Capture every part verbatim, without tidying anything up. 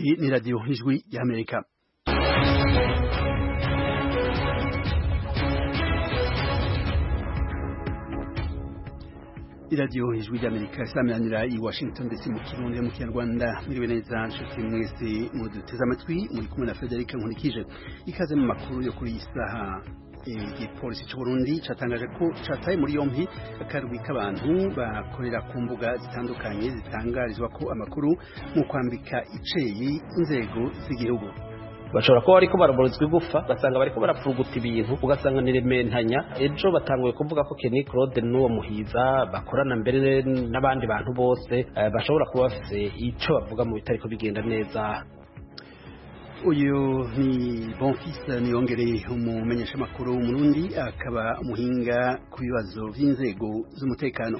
Iyi ni radiyo ijwi y'Amerika. iradiyo ijwi ry'Amerika isameranira i Washington D C mu Kirundi mu Kinyarwanda. Miriwe neza nshuti mwese muduteze amatwi, muri kumwe na Frederic Nkurikije. Ikaze mu makuru yo kuri isaha. Igipolisi cy'u Burundi cyatangaje ko cyataye muri yompi akarwi k'abantu bakorera ku mbuga zitandukanye zitangarizwa ko amakuru mu kwambika iceyi inzego z'igihugu. Bashobora kuba bariko baraborozwa igufa, basanga bariko barapfuruguta ibintu, ugasanga ni rementanya. Ejo batanguye kuvuga ko Kenny Claude n'uwo Muhiza bakorana mbere n'abandi bantu bose bashobora kuba bafise ico bavuga mu bitariko bigenda neza. Uyu ni Bonfils Niyongereye, umumenyesha makuru w'Umurundi akaba umuhinga ku bibazo by'inzego z'umutekano.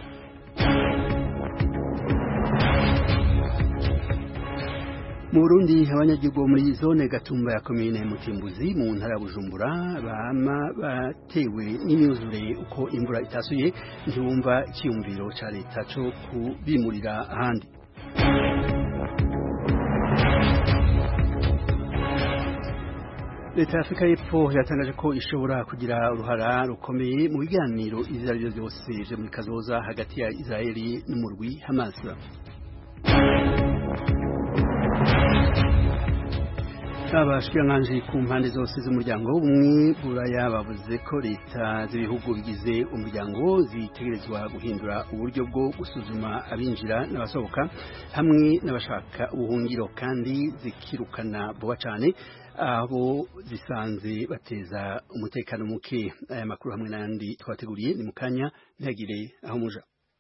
Mu Burundi abanyagihugu muri zone Gatumba ya komine Mutimbuzi mu ntara ya Bujumbura bama batewe n'imyuzure uko imvura itasuye, ntibumva icyumviro ca leta cyo kubimurira ahandi. Leta ya Afrika y'Epfo yatangaje ko ishobora kugira uruhara rukomeye mu biganiro ivyo ari byo byose vyo muri kazoza hagati ya Israeli n'umurwi Hamas. Abashikiranganji ku mpande zose z'umuryango w'ubumwe buraya bavuze ko leta z'ibihugu bigize umuryango zitegerezwa guhindura uburyo bwo gusuzuma abinjira n'abasohoka hamwe n'abashaka ubuhungiro, kandi zikirukana vuba cyane abo zisanze bateza umutekano muke. Aya makuru hamwe n'andi twateguriye ni mukanya, ntihagire aho muja.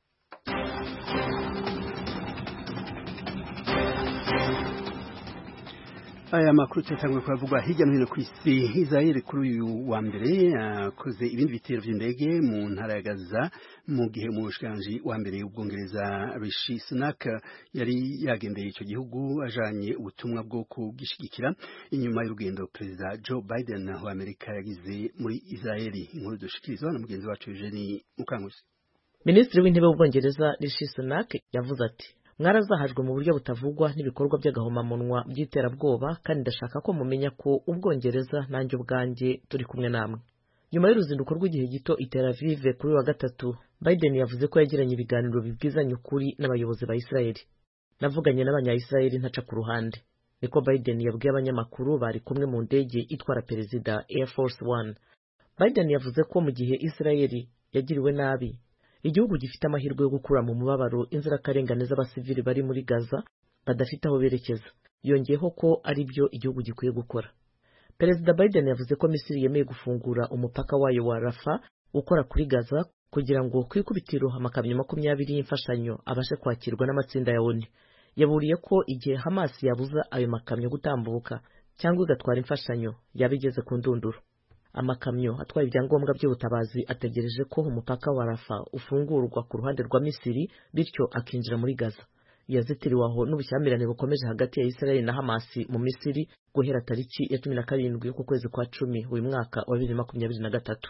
Aya makuru cyatanguye kuravugwa hirya no hino ku isi. Israel kuri uyu wa mbere akoze uh, ibindi bitero vy'indege mu ntara ya Gaza, mu gihe umushikiranganji wa mbere w'Ubwongereza Rishi Sunak yari yagendeye ico gihugu ajanye ubutumwa bwo kugishigikira inyuma y'urugendo Perezida Joe Biden wa Amerika yagize muri Israel. Inkuru dushikirizwa na mugenzi wacu Eugenie Mukankusi. Minisitiri w'intebe w'Ubwongereza Rishi Sunak yavuze ati: mwarazahajwe mu buryo butavugwa n'ibikorwa by'agahomamunwa by'iterabwoba, kandi ndashaka ko mumenya ko Ubwongereza nanjye ubwanjye turi kumwe namwe. Nyuma y'uruzinduko rw'igihe gito i Tel Aviv kuri wa gatatu, Biden yavuze ko yagiranye ibiganiro bibwizanya ukuri n'abayobozi ba Israeli. Navuganye n'abanya-Israeli ntaca ku ruhande, niko Biden yabwiye abanyamakuru bari kumwe mu ndege itwara perezida Air Force One. Biden yavuze ko mu gihe Israeli yagiriwe nabi, igihugu gifite amahirwe yo gukura mu mubabaro inzirakarengane z'abasivili bari muri Gaza badafite aho berekeza. Yongeyeho ko ari byo igihugu gikwiye gukora. Perezida Biden yavuze ko Misiri yemeye gufungura umupaka wayo wa Rafa ukora kuri Gaza kugira ngo kwikubitiro amakamyo makumyabiri y'imfashanyo abashe kwakirwa n'amatsinda ya ONU. Yaburiye ko igihe Hamas yabuza ayo makamyo gutambuka cyangwa igatwara imfashanyo yabigeze ku ndunduro. Amakamyo atwaye ibyangombwa by'ubutabazi ategereje ko umupaka wa Rafa ufungurwa ku ruhande rwa Misiri, bityo akinjira muri Gaza. Yazitiriwe aho n'ubushyamirane bukomeje hagati ya Israel na Hamas mu Misiri guhera tariki ya cumi na karindwi y'uku kwezi kwa cumi uyu mwaka wa bibiri na makumyabiri na gatatu.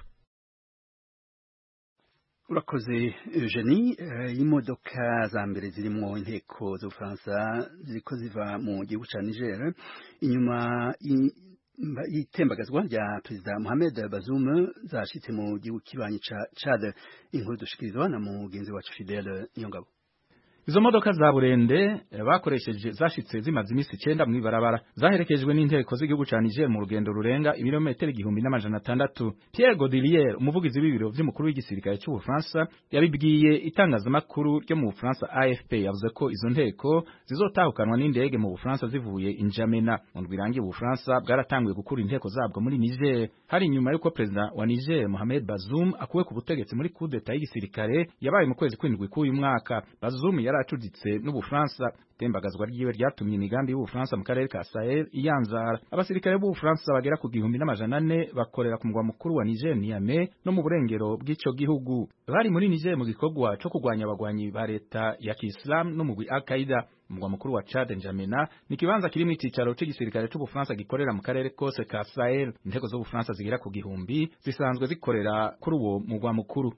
Urakoze Eugenie. Uh, imodoka za mbere zirimo inteko z'Ubufaransa ziriko ziva mu gihugu ca Niger inyuma itembagazwa rya Perezida Mohamed Bazoum zashitse mu gihugu kibanyi ca Chad. Inkuru dushikirizwa na mugenzi wacu Fidèle Niyongabo. Izo modoka za burende bakoresheje zashitse zimaze imisi icenda mu ibarabara, zaherekejwe n'inteko z'igihugu ca Niger mu rugendo rurenga ibirometero igihumbi n'amajana atandatu. Pierre Godelier, umuvugizi w'ibiro vy'umukuru w'igisirikare cy'u Bufaransa, yabibwiye itangazamakuru ryo mu Bufaransa A F P, yavuze ko izo nteko zizotahukanwa n'indege mu Bufaransa zivuye Injamena. Mu ndwi irangiye Ubufaransa bwaratanguye gukura inteko zabwo muri Niger, hari inyuma y'uko Perezida wa Niger Mohamed Bazoum akuwe ku butegetsi muri coup d'etat y'igisirikare yabaye mu kwezi kw'indwi k'uyu mwaka. Bazoum yaracuditse n'Ubufaransa. Itembagazwa ryiwe ryatumye imigambi y'Ubufaransa mu karere ka Sahel iyanzara. Abasirikare b'Ubufaransa bagera ku gihumbi n'amajana ane bakorera ku mugwa mukuru wa Niger Niamey no mu burengero bw'ico gihugu. Bari muri Niger mu gikorwa cyo kugwanya abagwanyi ba leta ya Kiislamu no mu Al-Qaeda. Umugwa mukuru wa Chad N'Djamena ni kibanza kiri mu icicaro cy'igisirikare cy'Ubufaransa gikorera mu karere kose ka Sahel. Inteko z'Ubufaransa zigera ku gihumbi zisanzwe zikorera kuri uwo mugwa mukuru.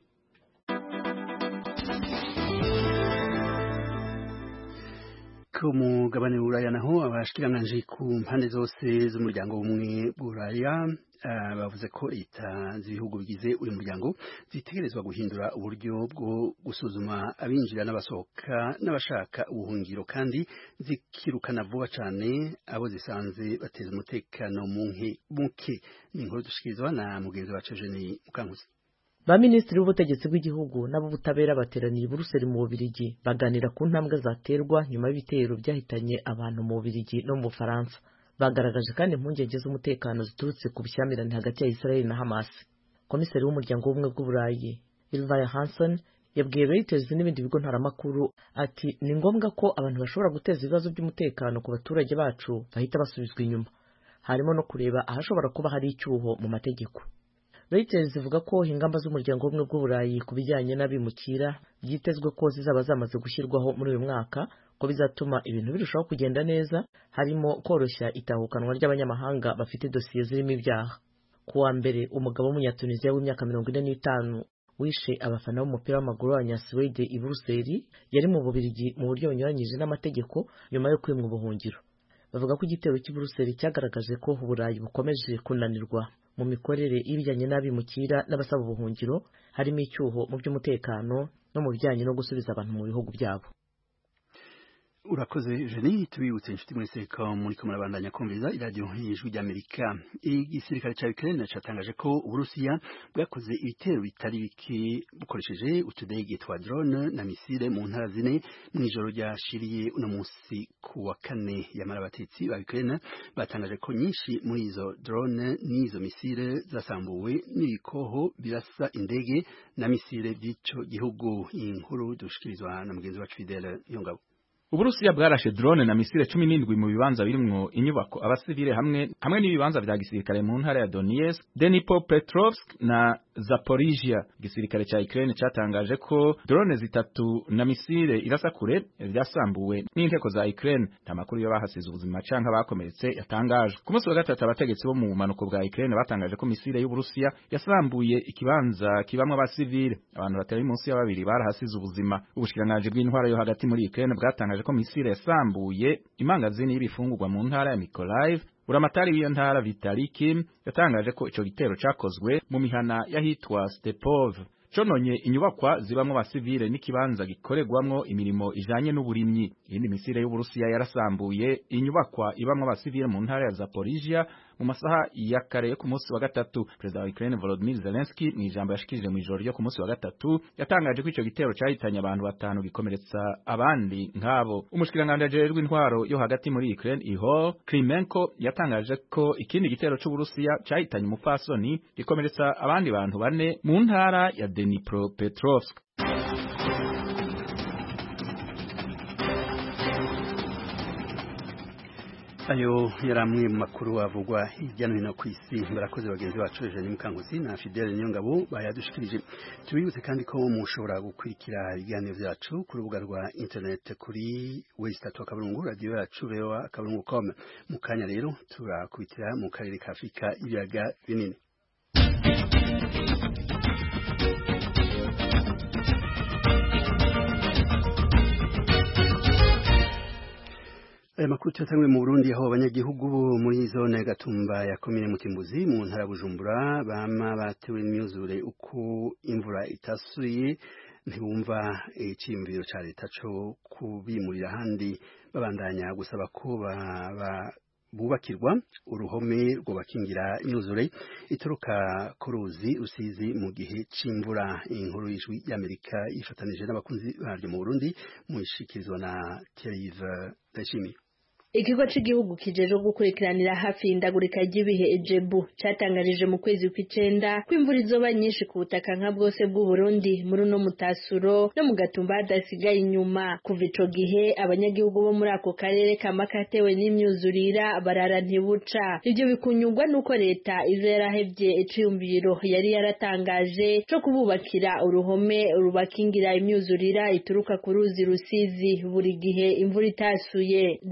ku mugabane w'Uburaya naho abashikiranganje ku mpande zose z'umuryango w'ubumwe bw'Uburaya uh, bavuze ko leta z'ibihugu bigize uyu muryango zitegerezwa guhindura uburyo bwo gusuzuma abinjira n'abasohoka n'abashaka ubuhungiro kandi zikirukana vuba cyane abo zisanze bateza umutekano muke muke. Ni inkuru dushikirizwa na mugenzi wacu Jenny Mukankusi. Ba minisitiri b'ubutegetsi bw'igihugu n'abubutabera bateraniye i Buruseli mu Bubiligi baganira ku ntambwe zaterwa nyuma y'ibitero byahitanye abantu mu Bubiligi no mu Bufaransa. Bagaragaje kandi impungenge z'umutekano ziturutse ku bushyamirane hagati ya Israel na Hamas. Komiseri w'umuryango w'ubumwe bw'Uburayi Ylva Johansson yabwiye Reuters n'ibindi bigo ntaramakuru ati ni ngombwa ko abantu bashobora guteza ibibazo by'umutekano ku baturage bacu bahita basubizwa inyuma, harimo no kureba ahashobora kuba hari icyuho mu mategeko. Reuters ivuga ko ingamba z'umuryango w'ubumwe bw'Uburayi ku bijyanye n'abimukira byitezwe ko zizaba zamaze gushyirwaho muri uyu mwaka, ko bizatuma ibintu birushaho kugenda neza, harimo koroshya itahukanwa ry'abanyamahanga bafite dosiye zirimo ibyaha. Kuwa mbere umugabo w'umunyatuniziya w'imyaka mirongo ine n'itanu wishe abafana b'umupira w'amaguru w'abanyaswede i Buruseli yari mu Bubiligi mu buryo bunyuranyije n'amategeko nyuma yo kwimwa ubuhungiro. Bavuga ko igitero cy'i Buruseli cyagaragaje ko Uburayi bukomeje kunanirwa mu mikorere y'ibijyanye n'abimukira n'abasaba ubuhungiro, harimo icyuho mu by'umutekano no mu bijyanye no gusubiza abantu mu bihugu byabo. Urakoze Jenny, tubibutse inshuti mwese ko muri ko murabandanya kumviriza iradiyo y'ijwi ry'Amerika. Igisirikare ca Ukraine catangaje ko Uburusiya bwakoze ibitero bitari bike bukoresheje utudege twa drone na misile mu ntara zine mw'ijoro ryashiriye uno munsi ku wa kane. Yamara abatetsi ba Ukraine batangaje ko nyinshi muri izo drone n'izo misile zasambuwe n'ibikoho birasa indege na misile by'ico gihugu. Inkuru dushikirizwa na mugenzi wacu Fidele Yongabo. Uburusiya bwarashe drone na misile cumi n'indwi mu bibanza birimwo inyubako abasivile hamwe hamwe n'ibibanza vya gisirikare mu ntara ya Donetsk, Dnipropetrovsk na Zaporizhia. Gisirikare ca Ukraine catangaje ko drone zitatu na misile irasa kure vyasambuwe n'inteko za Ukraine. Tamakuru yo bahasize ubuzima canka bakomeretse yatangajwe. Ku munsi wa gatatu abategetsi bo mu manuko bwa Ukraine batangaje ko misile y'Uburusiya yasambuye ikibanza kibamwe abasivile. Abantu batari munsi ya babiri barahasize ubuzima. Ubushikiranganje bw'intwara yo hagati muri Ukraine bwatangaje ko misile yasambuye imangazini y'ibifungurwa mu ntara ya Mykolaiv. Uramatari w'iyo ntara Vitali Kim yatangaje ko ico gitero cakozwe mu mihana yahitwa Stepov. Cononye inyubakwa zibamwe abasivile n'ikibanza gikoregwamwo imirimo ijanye n'uburimyi. Iyindi misile y'Uburusiya yarasambuye inyubakwa ibamwe abasivile mu ntara ya Zaporizhia mu masaha ya kare ku munsi wa gatatu. Perezida wa Ukraine Volodymyr Zelensky mu ijambo yashikirije mu ijoro ryo ku munsi wa gatatu yatangaje ko ico gitero cyahitanye abantu batanu gikomeretsa abandi nkabo. Umushikiranganje ajejwe intwaro yo hagati muri Ukraine Ihor Klimenko yatangaje ko ikindi gitero c'Uburusiya cyahitanye umupfasoni gikomeretsa abandi bantu bane mu ntara ya Dnipropetrovsk. Ayo yaramwe mu makuru avugwa hirya no hino ku isi. Barakoze bagenzi bacu Jenny Mukankusi na Fidele Nyongabo bayadushikirije. Tubibutse kandi ko mushobora gukurikira ibiganiro byacu ku rubuga rwa internet kuri website akaburungu radio yacu bewa akaburungu dot com. Mu kanya rero turakubitira mu karere ka Afrika ibiyaga binini. Aya makuru cyatangwe mu Burundi aho abanyagihugu muri zone Gatumba ya komine Mutimbuzi mu ntara Bujumbura bama batewe n'imyuzure uko imvura itasuye ntibumva iciyumviro ca leta co kubimurira handi, babandanya gusaba ko ba bubakirwa uruhome rwo bakingira imyuzure ituruka ku ruzi Rusizi mu gihe c'imvura. Inkuru y'ijwi y'Amerika ifatanije n'abakunzi baryo mu Burundi mu ishikirizwa na Thierry Ndayishimiye. Ikigo cy'igihugu kijeje gukurikiranira hafi indagurika ry'ibihe Ejebu cyatangarije mu kwezi kw'icenda ko imvura izoba nyinshi ku butaka nka bwose bw'u Burundi muri no mutasuro no mu Gatumba hadasigaye inyuma. Kuva ico gihe abanyagihugu bo muri ako karere kamakatewe n'imyuzurira barara ntibuca. Ivyo bikunyurwa nuko leta izo yarahevye iciyumviro yari yaratangaje co kububakira uruhome rubakingira imyuzurira ituruka ku ruzi Rusizi buri gihe imvura itasuye. General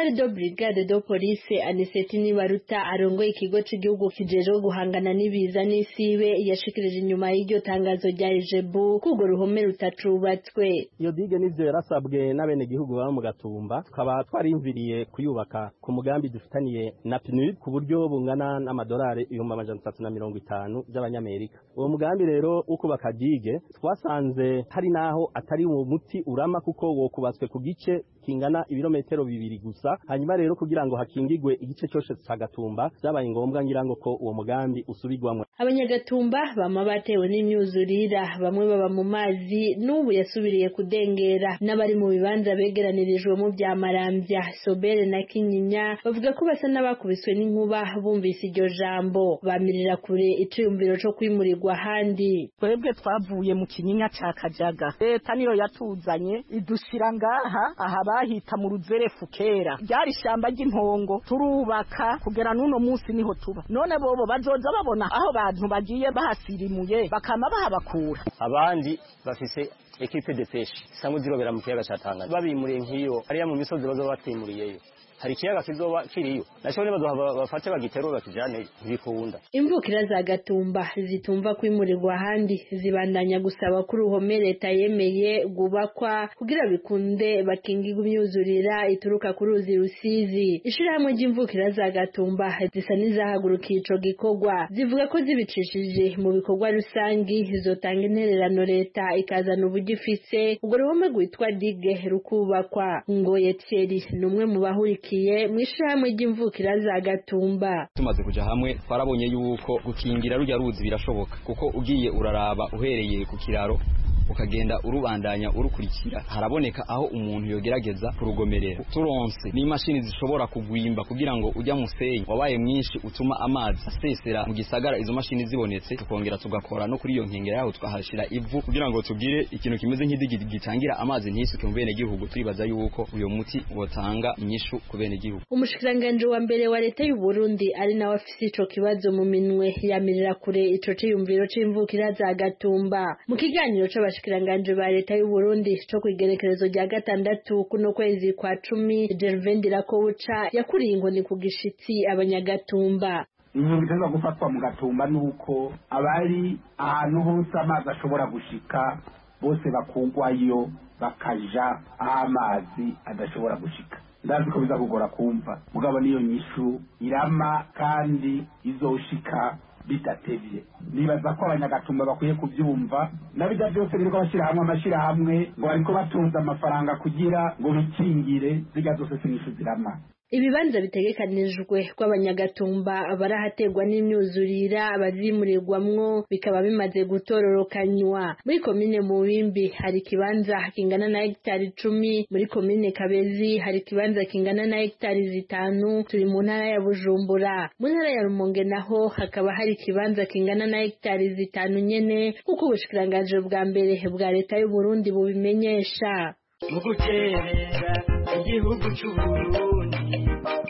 General de Brigade de Police Aniseti Nibaruta arongoye ikigo c'igihugu kijeje guhangana n'ibiza n'isibe yashikirije inyuma y'iryo tangazo rya Ejebu kugo ruhome rutacubatswe. Iyo dige nivyo yarasabwe n'abene gihugu baba mu Gatumba, tukaba twarimviriye kuyubaka ku mugambi dufitaniye na P N U D ku buryo bungana n'amadolari ibihumbi amajana atatu na mirongo itanu by'abanyamerika. Uwo mugambi rero uko bakadige twasanze hari naho atari mu muti urama kuko wo kubatswe ku gice kingana ibirometero bibiri gusa, hanyuma rero kugira ngo hakingigwe igice cyose cy'Agatumba byabaye ngombwa ngira ngo ko uwo mugambi usubirwamwe. Abanyagatumba bama batewe n'imyuzurira, bamwe baba mu mazi n'ubu yasubiriye kudengera, n'abari mu bibanza begeranirijwe mu bya Marambya, Sobere na Kinyinya bavuga ko basa n'abakubiswe n'inkuba bumvise iryo jambo, bamirira kure iciyumviro cyo kwimurirwa handi. Twebwe twavuye mu Kinyinya ca Kajaga, leta niyo yatuzanye idushira ngaha aha bahita mu Ruzerefu kera, ryari shamba ry'impongo turubaka kugera nuno munsi niho tuba. None bobo bazoza babona aho bantu bagiye bahasirimuye bakama bahabakura. Abandi bafise equipe de pêche sangu zirobera mu kiyaga ca Tanganyika babimuriye nkiyo ariya mu misozi bazoba batimuriyeyo, hari ikiyaga kizoba kiriyo nashobora bazoha bafate bagiterura bakijane bikunda. Imvukira za Gatumba zitumva kwimurirwa handi zibandanya gusaba ko uruhome leta yemeye gubakwa kugira bikunde bakingirwa imyuzurira ituruka ku ruzi Rusizi. Ishirahamwe ry'imvukira za Gatumba zisa n'izahagurukiye ico gikorwa, zivuga ko zibicishije mu bikorwa rusangi zizotanga intererano leta ikazana uburyo ifise ubwo ruhome gwitwa dige rukubakwa. Ngoye Thierry numwe mu bahurikiye mw'ishirahamwe ry'imvukira za Gatumba. Tumaze kuja hamwe twarabonye yuko gukingira rujya ruzi birashoboka, kuko ugiye uraraba uhereye ku kiraro ukagenda urubandanya urukurikira haraboneka aho umuntu yogerageza kurugomerera. Turonse n'imashini zishobora kugwimba kugira ngo ujya musenyi wabaye mwinshi utuma amazi asesera mu gisagara, izo mashini zibonetse tukongera tugakora no kuri iyo nkengera yaho twahashira ivu kugira ngo tugire ikintu kimeze nk'idigi gitangira amazi ntisuke mu bene gihugu. Turibaza yuko uyo muti wotanga inyishu ku bene gihugu. Umushikiranganje wa mbere wa leta y'u Burundi ari nawe afise ico kibazo mu minwe yamirira kure ico ciyumviro c'imvukira za Gatumba. Mu kiganiro c'abashikiranganje ba leta y'u Burundi co kwigerekerezo rya gatandatu kuno kwezi kwa cumi, Gervain Dirakobuca yakuriye inkoni ku gishitsi abanyagatumba. Ibintu biteza gufatwa mu Gatumba nuko abari ahantu hose amazi ashobora gushika bose bakugwayo bakaja amazi adashobora gushika. Ndazi ko biza kugora kumva mugabo niyo nyishu irama kandi izoshika bitatevye. Nibaza ko abanyagatumba bakwiye kubyumva nabijya byose biriko bashira hamwe amashira hamwe ngo ariko batunza amafaranga kugira ngo bikingire ziga zose sinishu zirama. Ibibanza bitegekanijwe kw'abanyagatumba barahategwa n'imyuzurira abazimurirwamwo bikaba bimaze gutororokanywa. Muri komine Mubimbi hari kibanza kingana na hegitari icumi, muri komine Kabezi hari kibanza kingana na hegitari zitanu, turi mu ntara ya Bujumbura. Mu ntara ya Rumonge naho hakaba hari kibanza kingana na hegitari zitanu nyene kuko ubushikiranganje bwa mbere bwa leta y'u Burundi bubimenyesha. Mu guterera igihugu cy'u Burundi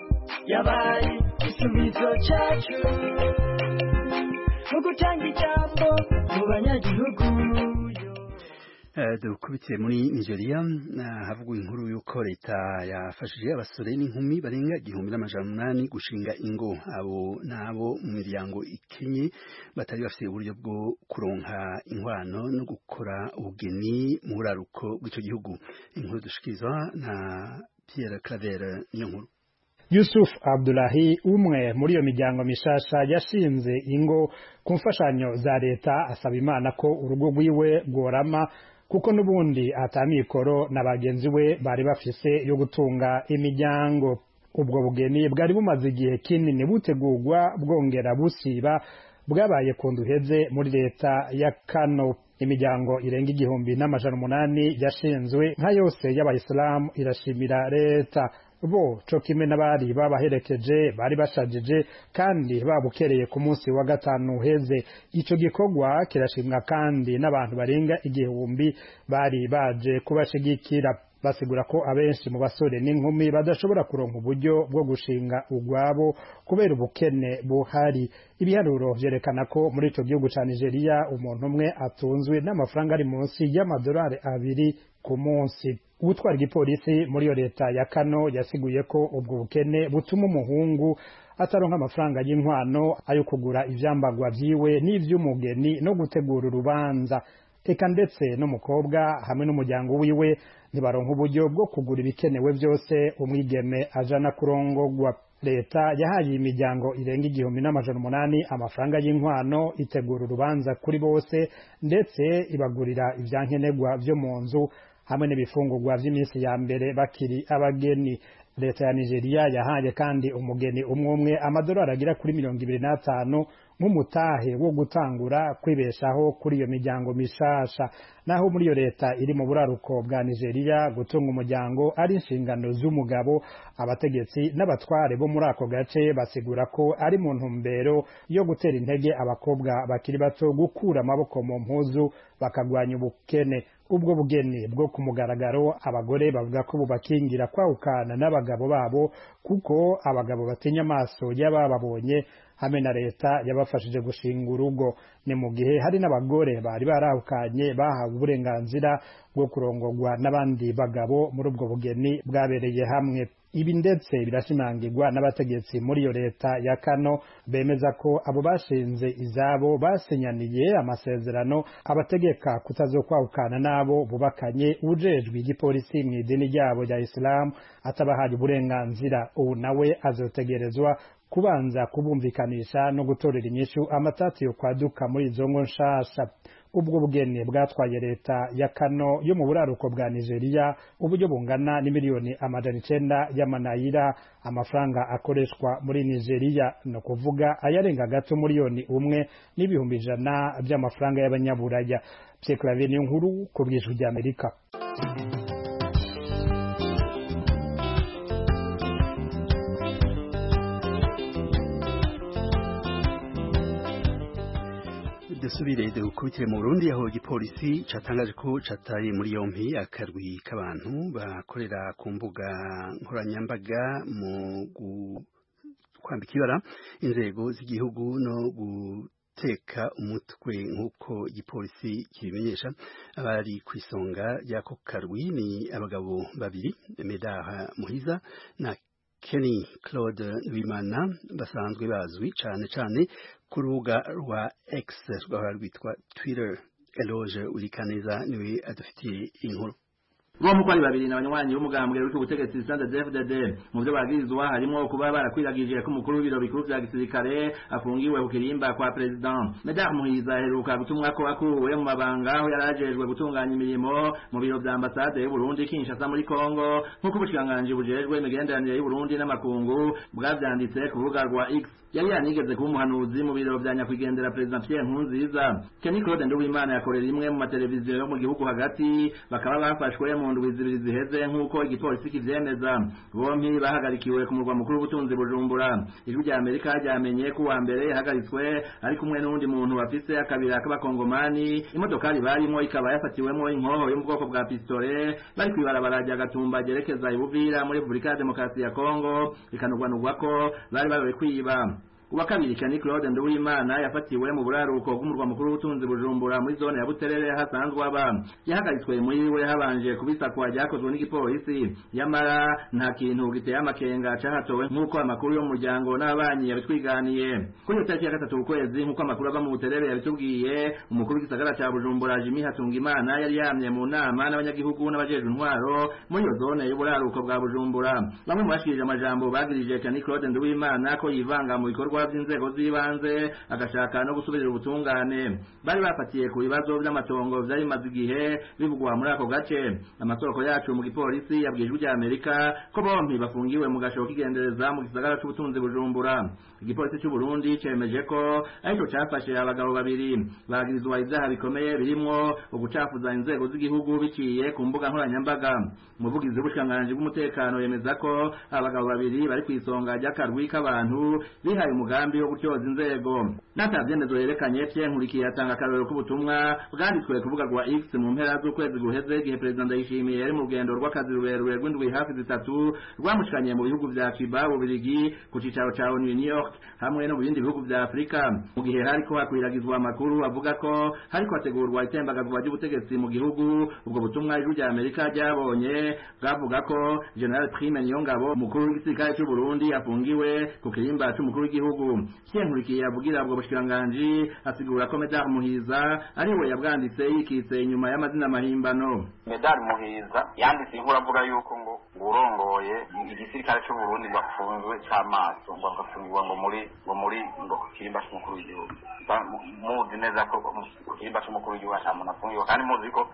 yabaye igisubizo cyacu, mu gutanga ijambo mu banyagihugu. Dukubitiye muri Nigeria havugwa inkuru yuko leta yafashije abasore n'inkumi barenga igihumbi n'amajana umunani gushinga ingo. Abo nabo mu miryango ikenye batari bafite uburyo bwo kuronka inkwano no gukora ubugeni mu buraruko bw'icyo gihugu. Inkuru dushikirizwa na Pierre Claver niyo nkuru. Yusuf Abdullahi umwe muri iyo miryango mishasha yashinze ingo ku mfashanyo za leta, asaba Imana ko urugo rwiwe rworama kuko nubundi atamikoro na bagenzi we bari bafise yo gutunga imiryango. Ubwo bugeni bwari bumaze igihe kinini butegurwa bwongera busiba, bwabaye ku nduheze muri leta ya Kano. Imiryango irenga igihumbi n'amajana umunani yashinzwe nka yose y'abayisilamu irashimira leta. Bo co kimwe n'abari babaherekeje bari bashajije kandi babukereye ku munsi wa gatanu uheze. Ico gikorwa kirashimwa kandi n'abantu barenga igihumbi bari baje kubashigikira. basigura ko abenshi mu basore n'inkumi badashobora kuronka uburyo bwo gushinga ugwabo kubera ubukene buhari. Ibiharuro vyerekana ko muri ico gihugu ca Nigeria umuntu umwe atunzwe n'amafaranga ari munsi y'amadolari abiri ku munsi. Ubutwara igipolisi muri iyo leta ya Kano yasiguye ko ubwo bukene butuma umuhungu ataronka amafaranga y'inkwano ayo kugura ivyambagwa vyiwe n'ivy'umugeni no gutegura urubanza. Eka ndetse n'umukobwa hamwe n'umuryango wiwe ntibaronka uburyo bwo kugura ibikenewe byose umwigeme ajana kurongogwa. Leta yahaye imiryango irenga igihumbi n'amajana umunani amafaranga y'inkwano itegura urubanza kuri bose ndetse ibagurira ivyankenerwa vyo mu nzu hamwe n'ibifungurwa vy'iminsi ya mbere bakiri abageni. Leta ya Nigeria yahaye kandi umugeni umwe umwe amadolari agira kuri mirongo ibiri n'atanu nk'umutahe wo gutangura kwibeshaho kuri iyo miryango mishasha. Naho muri iyo leta iri mu buraruko bwa Nigeria gutunga umuryango ari inshingano z'umugabo, abategetsi n'abatware bo muri ako gace basigura ko ari mu ntumbero yo gutera intege abakobwa bakiri bato gukura amaboko mu mpuzu bakagwanya ubukene. Ubwo bugeni bwo ku mugaragaro abagore bavuga ko bubakingira kwahukana n'abagabo babo kuko abagabo batinya amaso y'abababonye hamwe na leta yabafashije gushinga urugo. Ni mu gihe hari n'abagore bari barahukanye bahawe uburenganzira bwo kurongorwa n'abandi bagabo muri ubwo bugeni bwabereye hamwe. Ibi ndetse birashimangirwa n'abategetsi muri iyo leta ya Kano bemeza ko abo bashinze izabo basenyaniye amasezerano abategeka kutazokwahukana nabo bubakanye ujejwe igipolisi mu idini ryabo rya Islam atabahaye uburenganzira. Ubu nawe azotegerezwa kubanza kubumvikanisha no gutorera inyishu amatati yo kwaduka muri izo ngo nshasha. Ubwo bugeni bwatwaye leta ya Kano yo mu buraruko bwa Nigeria uburyo bungana n'imiliyoni amajana icenda y'amanayira, amafaranga akoreshwa muri Nigeria no kuvuga ayarenga gato miliyoni umwe n'ibihumbi ijana by'amafaranga y'abanyaburaya. Pseklavye ni nkuru ku bw'ijwi ry'Amerika. Dusubire dukubitire mu Burundi aho igipolisi catangaje ko cataye muri yompi akarwi k'abantu bakorera ku mbuga nkoranyambaga mu kwambika ibara inzego z'igihugu no guteka umutwe nk'uko igipolisi kibimenyesha. Abari ku isonga ry'ako karwi ni abagabo babiri, Medaha Muhiza na Kenny Claude Wimana, basanzwe bazwi cane cane ku rubuga rwa X rwaba rwitwa Twitter. Eloge Urikaneza niwe adufitiye inkuru. Uwo mukwari babiri n'abanywanyi b'umugambwe w'uko ubutegetsi C N D D F D D mu byo bagirizwa harimo kuba barakwiragije ko umukuru w'ibiro bikuru vya gisirikare afungiwe ku kirimba kwa president. Medaha Muhiza aheruka gutumwa ko akuwe mu mabanga aho yarajejwe gutunganya imirimo mu biro vya ambasade y'u Burundi Kinshasa muri Kongo nk'uko ubushikanganje bujejwe imigenderanire y'u Burundi n'amakungu bwavyanditse ku rubuga rwa X. Yari yanigeze kuba umuhanuzi mu biro vya nyakwigendera president Pierre Nkurunziza. Kenny Claude Nduwimana yakorera imwe mu mateleviziyo yo mu gihugu hagati, bakaba bafashwe mu ndwi zibiri ziheze nk'uko igipolisi kivyemeza. Bompi bahagarikiwe ku murwa mukuru w'ubutunzi Bujumbura. Ijwi rya Amerika ryamenye ko wa mbere yahagaritswe ari kumwe n'undi muntu bafise akabira k'abakongomani. Imodokari barimo ikaba yafatiwemo inkoho yo mu bwoko bwa pistole bari kwibarabara rya Gatumba ryerekeza Ibuvira muri Republika ya Demokarasi ya Kongo, ikanugwanugwa ko bari baroye kwiba. Uwa kabiri Kenny Claude Nduwimana yafatiwe mu buraruko bw'umurwa mukuru w'ubutunzi Bujumbura muri zone ya Buterere hasanzwe aba. Yahagaritswe muri we habanje kubisakwa ryakozwe n'igipolisi, yamara nta kintu giteye amakenga cahatowe nk'uko amakuru yo mu muryango n'abanyi yabitwiganiye. Kuri iyo tariki ya gatatu ukwezi nk'uko amakuru ava mu Buterere yabitubwiye, umukuru w'igisagara ca Bujumbura Jimmy Hatungimana yari yamye mu nama n'abanyagihugu n'abajejwe intwaro muri iyo zone y'uburaruko bwa Bujumbura. Bamwe mu bashikirije amajambo bagirije Kenny Claude Nduwimana ko yivanga mu bikorwa by'inzego z'ibanze agashaka no gusubirira ubutungane. Bari bafatiye ku bibazo by'amatongo vyari bimaze igihe bivugwa muri ako gace. Amasoko yacu mu gipolisi yabwijwe rya Amerika ko bompi bafungiwe mu gasho k'igendereza mu gisagara c'ubutunzi Bujumbura. Igipolisi cy'u Burundi cemeje ko ariko cafashe abagabo babiri bagirizwa ivyaha bikomeye birimwo ugucafuza inzego z'igihugu biciye ku mbuga nkoranyambaga. Umuvugizi w'ubushikiranganji bw'umutekano yemeza ko abagabo babiri bari ku isonga ry'akarwi k'abantu bihaye mugambi wo gutyoza inzego n'atavyemezo yerekanye Pierre Nkurikiye atanga akarorero k'ubutumwa bwanditswe ku rubuga rwa X mu mpera z'ukwezi guheze igihe Perezida Ndayishimiye yari mu rugendo rw'akazi rurerure rw'indwi hafi zitatu rwamushikanye mu bihugu vya Cuba, Ububirigi, ku cicaro ca New York hamwe no mu bindi bihugu vya Afrika, mu gihe hariko hakwiragizwa amakuru avuga ko hariko hategurwa itembagazwa ry'ubutegetsi mu gihugu. Ubwo butumwa ijwi rya Amerika ryabonye bwavuga ko General Prime Niyongabo umukuru w'igisirikare cy'u Burundi afungiwe ku kirimba c'umukuru w'igihugu. Pierre Nkurikiye avugira ubwo bushikiranganji asigura ko Medard Muhiza ari we yabwanditse yikitse inyuma y'amazina mahimbano. Medard Muhiza yanditse inkuru avuga yuko ngo urongoye igisirikare cy'u Burundi bafunzwe cy'amaso ngo bafungirwa ngo muri ngo muri ngo kirimba cy'umukuru w'igihugu. Muzi neza ko kirimba cy'umukuru w'igihugu atamuntu afungiwe, kandi muzi ko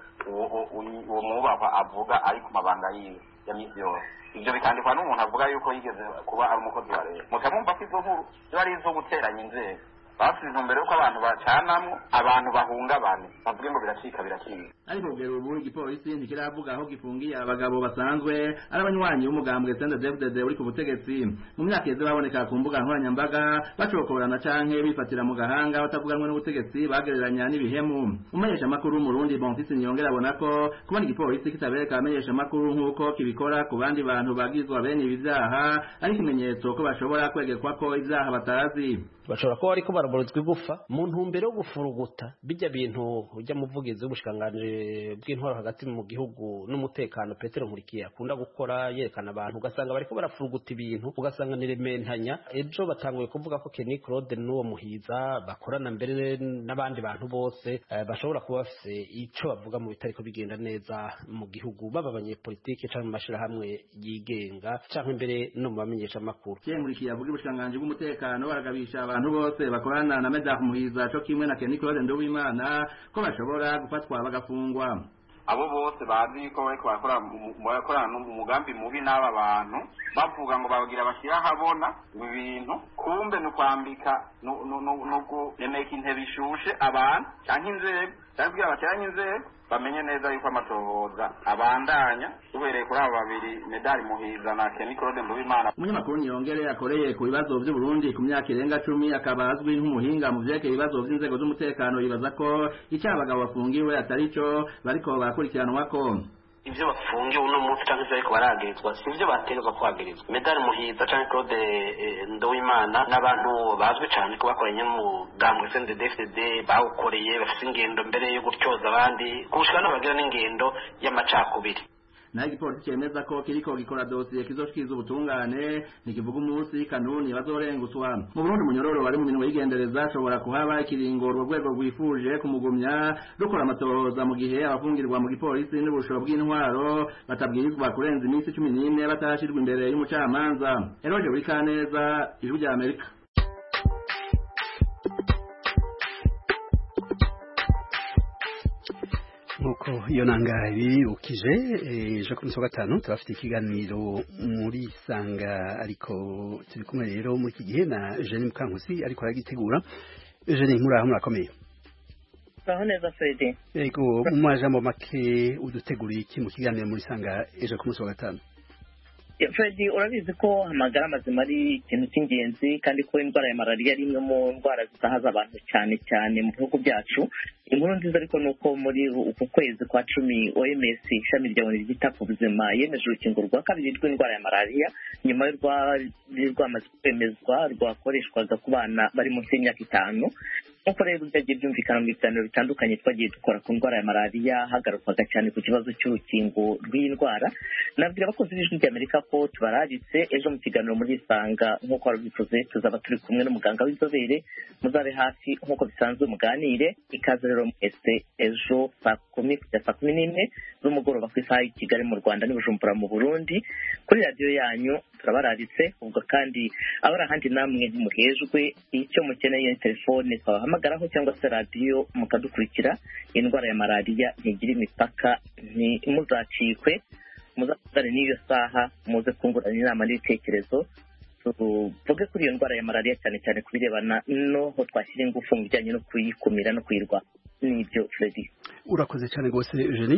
uwo mubaba avuga ari ku mabanga yiwe ya misi yose. Ibyo bikandikwa n'umuntu avuga yuko yigeze kuba ari umukozi wa leta. Mukamumva ko izo nkuru ziba ari izo guteranya inzego, bafite intumbero yuko abantu bacanamwo abantu bahungabane bavuge ngo biracika biracika. Ariko kugera ubu igipolisi ntikiravuga aho gifungiye abagabo basanzwe ari abanywanyi b'umugambwe C N D D F D D uri ku butegetsi. Mu myaka yeze baboneka ku mbuga nkoranyambaga bacokorana canke bifatira mu gahanga batavuganwe n'ubutegetsi bagereranya n'ibihemu. Umumenyesha makuru mu Burundi Bonfils Niyongera abona ko kubona igipolisi kitabereka amenyesha makuru nk'uko kibikora ku bandi bantu bagizwa bene ibi vyaha ari ikimenyetso ko bashobora kwegekwa ko ivyaha batazi. Bashobora ko ariko baraborozwa igufa mu ntumbero yo gufuruguta bijya bintu ujya muvugizi w'ubushikanganje bw'intwaro hagati mu gihugu n'umutekano Petero Nkurikiye akunda gukora yerekana abantu ugasanga bariko barafuruguta ibintu ugasanga nirementanya. Ejo batanguye kuvuga ko Kenny Claude n'uwo Muhiza bakorana mbere n'abandi bantu bose uh, bashobora kuba bafise ico bavuga mu bitariko bigenda neza mu gihugu, baba abanyepolitike canke mu mashirahamwe yigenga canke imbere no mu bamenyesha makuru. Pierre Nkurikiye avuga ubushikanganje bw'umutekano baragabisha abantu bose bakorana na Medard Muhiza cyo kimwe na Kenny Claude Nduwimana ko bashobora gufatwa bagafungwa. Abo bose bazi ko bariko bakora bakorana n'umugambi mubi n'aba bantu bavuga ngo bagira bashira habona ibintu kumbe no kwambika no no no guemeka intebe ishushe abantu canke inzego cyangwa abacyanye inzego bamenye neza yuko amatohoza abandanya ubereye kuri abo babiri Medard Muhiza na Kenny Claude Nduwimana. Umunyamakuru Niyongere akoreye ku bibazo by'u Burundi ku myaka irenga cumi akaba azwi nk'umuhinga mu vyerekeye ibibazo by'inzego z'umutekano yibaza ko icyabagabo bafungiwe atari cyo bariko bakurikiranwa ko ivyo bafungiye uno munsi canke ariko baragirizwa sivyo bategezwa kwagirizwa. Medard Muhiza canke Claude Nduwimana n'abantu bazwi cyane ko bakoranye mu gambwe C N D D F D D bawukoreye bafite ingendo mbere yo gutyoza abandi kubushika no bagira n'ingendo y'amacakubiri. Naho igipolisi cyemeza ko kiriko gikora dosiye kizoshikiriza ubutungane nikivuga umunsi kanuni bazorenguswa. Mu Burundi munyororo bari mu minwe yigendereza ashobora kuhaba ikiringo urwego rwifuje kumugumya rukora amatohoza mu gihe abafungirwa mu gipolisi n'ubushoro bw'intwaro batabwirizwa kurenza iminsi cumi n'ine batarashirwa imbere y'umucamanza. Eroje buri kaneza ijwi rya Amerika. Nuko iyo nangabi ukije ejo ku munsi wa gatanu turafite ikiganiro muri sanga ariko turi kumwe rero muri iki gihe na Eugenie Mukankusi ariko aragitegura. Eugenie nkuraho murakomeye. Baho neza Fredy. Ego mu majambo make uduteguriye iki mu kiganiro muri sanga ejo ku munsi wa gatanu? Fredy urabizi ko amagara mazima ari ikintu cy'ingenzi kandi ko indwara ya malaria ari imwe mu ndwara zisahaza abantu cyane cyane mu bihugu byacu. Inkuru nziza ariko nuko muri uku kwezi kwa cumi O M S ishami rya ONU ryita ku buzima yemeje urukingo rwa kabiri rw'indwara ya malaria nyuma y'urwamaze kwemezwa rwakoreshwaga ku bana bari munsi y'imyaka itanu. Nk'uko rero byagiye byumvikana mu biganiro bitandukanye twagiye dukora ku ndwara ya malaria hagarukwaga cyane ku kibazo cy'urukingo rw'iyi ndwara. Nabwira abakozi b'ijwi ry'Amerika ko tubararitse ejo mu kiganiro muri Sanga nk'uko warabivuze tuzaba turi kumwe n'umuganga w'inzobere muzabe hafi nk'uko bisanzwe muganire. Ikaze rero mwese ejo saa kumi kugeza saa kumi n'imwe z'umugoroba ku isaha y'i Kigali mu Rwanda n'i Bujumbura mu Burundi kuri radiyo yanyu turabararitse. Ubwo kandi abari ahandi namwe ntimuhejwe icyo mukeneye telefone twabahamagaraho cyangwa se radiyo mukadukurikira. Indwara ya malaria ntigira imipaka ntimuzacikwe muzakugane n'iyo saha muze kungurana inama n'ibitekerezo tuvuge kuri iyo ndwara ya malaria cyane cyane ku birebana noho twashyira ingufu mu bijyanye no kuyikumira no kuyirwanya. Nibyo Fredy. Urakoze cyane rwose Eugenie.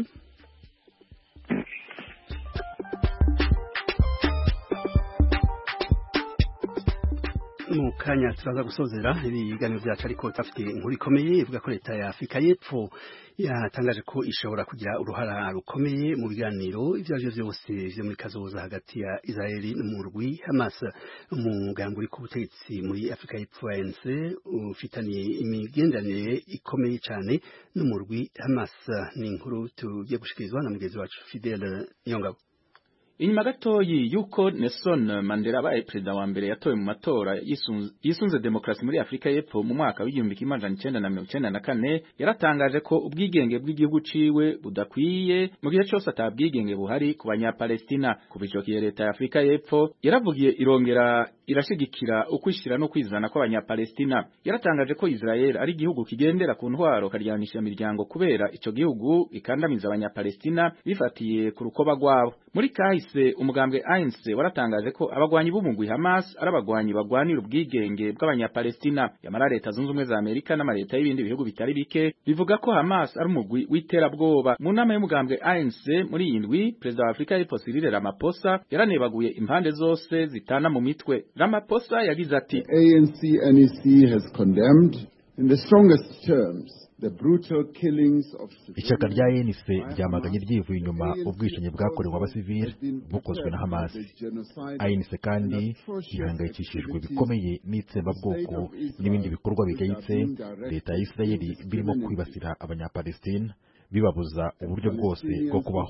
mu kanya turaza gusozera ibiganiro byacu ariko tafite inkuru ikomeye ivuga ko leta ya Afrika y'Epfo yatangaje ko ishobora kugira uruhara rukomeye mu biganiro ibyo arivyo byose byo muri kazoza hagati ya Israeli n'umurwi Hamas. Umugambi uri ku butegetsi muri Afrika y'Epfo A N C ufitaniye imigenderanire ikomeye cyane n'umurwi Hamas. Ni inkuru tugiye gushikirizwa na mugenzi wacu Fidel Nyongabo. Inyuma gatoyi yuko Nelson Mandela abaye perezida wa mbere yatowe mu matora yisunze, yisunze demokrasi muri Afrika y'Epfo mu mwaka w'igihumbi kimwe amajana icenda na mirongo icenda na kane, yaratangaje ko ubwigenge bw'igihugu ciwe budakwiye mu gihe cyose atabwigenge buhari ku banyapalestina. Kubijokiye leta ya Afrika y'Epfo yaravugiye irongera irashigikira ukwishira no kwizana kw'abanyapalestina. Yaratangaje ko Israel ari igihugu kigendera ku ntwaro karyanisha imiryango kubera ico gihugu ikandamiza abanyapalestina bifatiye ku rukoba rwabo. Muri kahise umugambwe A N C waratangaje ko abagwanyi b'umugwi Hamas ari abagwanyi bagwanira ubwigenge bw'abanyapalestina. Yamara leta zunze ubumwe za Amerika n'amaleta y'ibindi bihugu bitari bike bivuga ko Hamas ari umugwi w'iterabwoba. Mu nama y'umugambwe A N C muri iyi ndwi, perezida wa Afrika y'Epfo Cyril Ramaphosa yaranebaguye impande zose zitana mu mitwe. Ramaphosa yagize ati A N C N E C has condemned in the strongest terms the brutal killings of Ishyaka rya A N C ryamaganye ryivuye inyuma ubwishingi bwakorewe abasivili bukozwe na Hamas. A N C kandi ihangayikishijwe bikomeye n'itsembabwoko n'ibindi bikorwa bigayitse leta ya Israeli birimo kwibasira abanyapalestina bibabuza uburyo bwose bwo kubaho.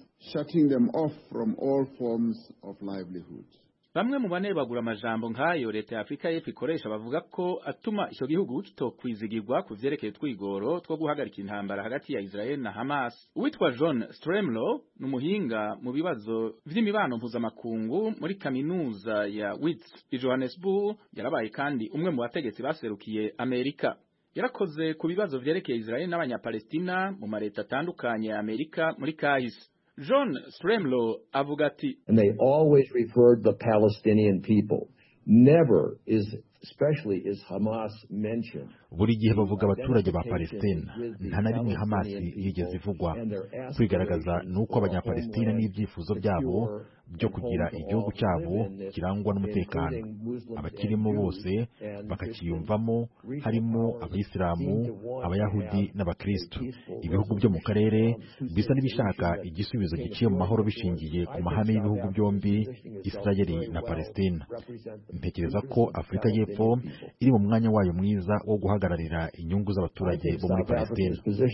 Bamwe mu banebagura amajambo nk'ayo leta ya Afrika y'Epfo ikoresha bavuga ko atuma icyo gihugu kitokwizigirwa ku vyerekeye twigoro two guhagarika intambara hagati ya Israel na Hamas. Uwitwa John Stremlow n'umuhinga mu bibazo vy'imibano mpuzamakungu muri kaminuza ya Wits i Johannesburg, yarabaye kandi umwe mu bategetsi baserukiye Amerika. Yarakoze ku bibazo vyerekeye Israel n'abanyapalestina mu mareta atandukanye ya Amerika muri kahise. John Stremlow avuga ati, and they always referred the Palestinian people. Never is, especially is Hamas mentioned. Buri gihe bavuga abaturage ba Palestina, nta na rimwe Hamas yigeze ivugwa. Kwigaragaza nuko abanyapalestina n'ibyifuzo byabo byo kugira igihugu cyabo kirangwa n'umutekano, abakirimo bose bakakiyumvamo, harimo abayisilamu, abayahudi n'abakristo. Ibihugu byo mu karere bisa n'ibishaka igisubizo giciye mu mahoro bishingiye ku mahame y'ibihugu byombi, Israeli na Palestina. Ntekereza ko Afrika y'Epfo iri mu mwanya wayo mwiza wo guhagararira inyungu z'abaturage bo muri Palestina.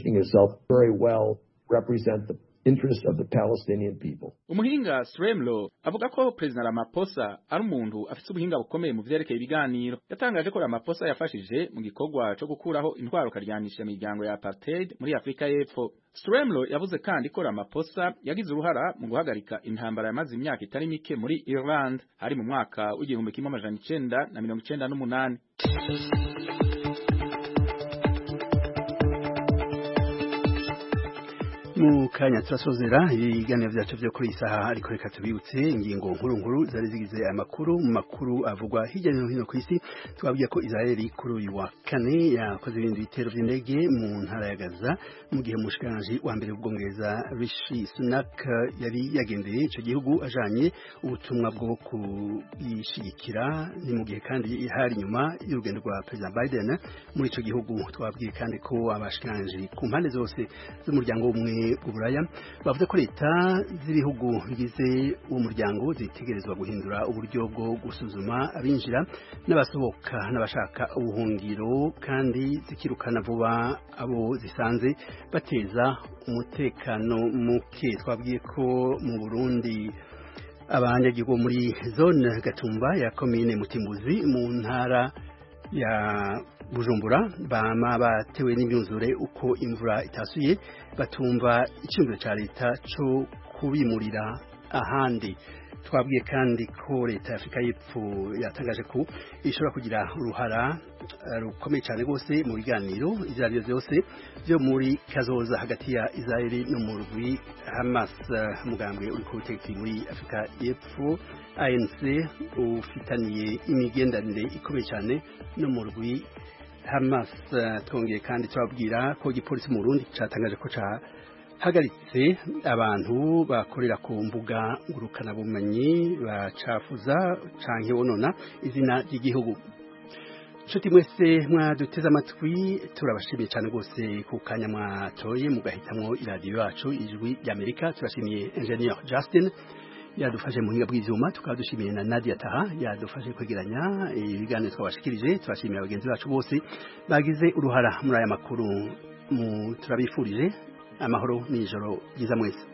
Interest of the Palestinian people. Umuhinga Stremlow avuga ko President Ramaphosa ari umuntu afite ubuhinga bukomeye mu vyerekeye ibiganiro. Yatangaje ko Ramaphosa yafashije mu gikorwa cyo gukuraho intwaro karyanisha imiryango ya apartheid muri Afrika y'Epfo. Stremlow yavuze kandi ko Ramaphosa yagize uruhara mu guhagarika intambara yamaze imyaka itari mike muri Ireland hari mu mwaka w'igihumbi kimwe amajana icenda na mirongo icenda n'umunani. Mu kanya turasozera ibiganiro byacu byo kuri isaha, ariko reka tubibutse ingingo nkuru nkuru zari zigize amakuru. Mu makuru avugwa hirya no hino ku isi, twabwiye ko Israeli kuri uyu wa kane yakoze ibindi bitero by'indege mu ntara ya Gaza, mu gihe umushikiranganji wa mbere w'Ubwongereza Rishi Sunak yari yagendeye icyo gihugu ajanye ubutumwa bwo kubishigikira. Ni mu gihe kandi hari nyuma y'urugendo rwa Perezida Biden muri icyo gihugu. Twabwiye kandi ko abashikiranganji ku mpande zose z'umuryango w'ubumwe Uburaya bavuze ko leta z'ibihugu bigize uwo muryango zitegerezwa guhindura uburyo bwo gusuzuma abinjira n'abasohoka n'abashaka ubuhungiro, kandi zikirukana vuba abo zisanze bateza umutekano muke. Twabwiye ko mu Burundi abanyagihugu muri zone Gatumba ya komine Mutimbuzi mu ntara ya Bujumbura bama batewe n'imyuzure uko imvura itasuye, batumva icyumviro cya leta cyo kubimurira ahandi. Twabwiye kandi ko leta ya Afrika y'Epfo yatangaje ko ishobora kugira uruhara rukomeye cyane rwose mu biganiro ibyo ari byo byose byo muri kazoza hagati ya Israeli n'umurwi Hamas. Mugambwe uri ku butegetsi muri Afrika y'Epfo A N C ufitaniye imigenderanire ikomeye cyane n'umurwi Hamas. Twongeye kandi twabwira ko igipolisi mu Burundi cyatangaje ko hagaritse abantu bakorera ku mbuga ngurukanabumenyi bacafuza canke bonona izina ry'igihugu. nshuti mwese mwaduteze amatwi turabashimiye cyane rwose ku kanya mwatoye mugahitamwo iradiyo yacu ijwi ry'Amerika. turashimiye engineer Justin yadufashe mu buhinga bw'ivyuma, tukaba dushimiye na Nadia Taha yadufashe kwegeranya ibiganiro twabashikirije. turashimiye abagenzi bacu bose bagize uruhara muri aya makuru. turabifurije amahoro n'ijoro ryiza mwese.